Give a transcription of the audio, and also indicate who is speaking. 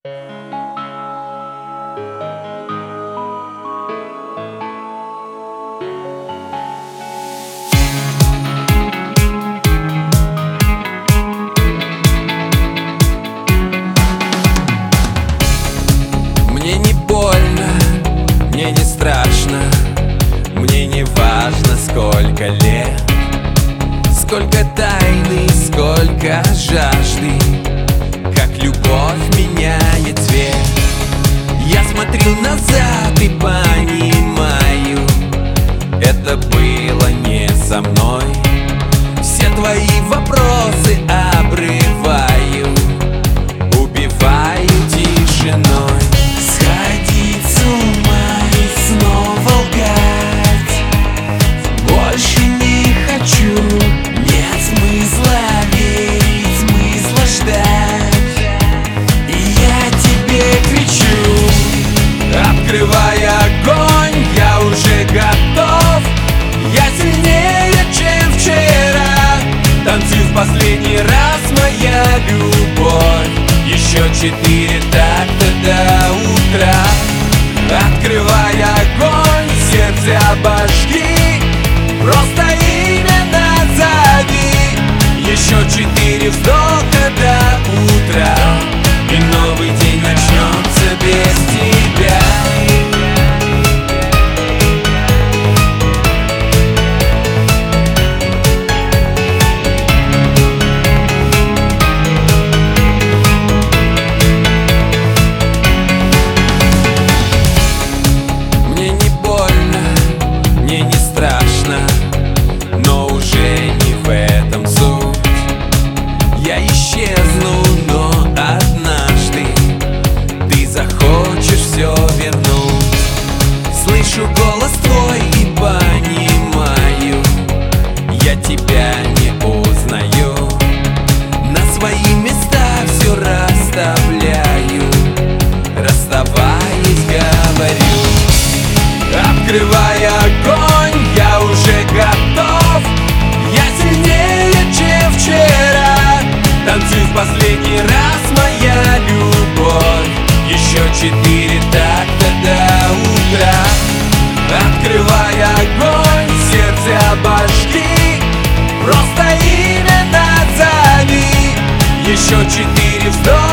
Speaker 1: Мне не больно, мне не страшно, мне не важно, сколько лет, сколько тайны, сколько жажды, как любовь меняет цвет. Я смотрю назад и понимаю, это было не со мной. Все твои вопросы обрываю, убиваю тишиной. Сходить с ума и снова лгать больше не хочу. Нет смысла верить, смысла ждать. И я тебе кричу: открывай огонь, я уже готов. Я сильнее, чем вчера. Танцуй в последний раз, моя любовь. Еще 4 такта до утра. Открывай огонь, сердце обожги, просто имя назови. Еще 4 вздоха до утра, и новый день начнется без тебя. Но уже не в этом суть. Я исчезну, но однажды ты захочешь все вернуть. Слышу голос твой и понимаю, я тебя не узнаю. На свои места все расставляю, расставаясь говорю: открывай огонь, я уже готов. Я сильнее, чем вчера. Танцуй в последний раз, моя любовь. Еще 4 такта до утра. Открывай огонь, сердце обожги, просто имя назови. Еще 4 вздоха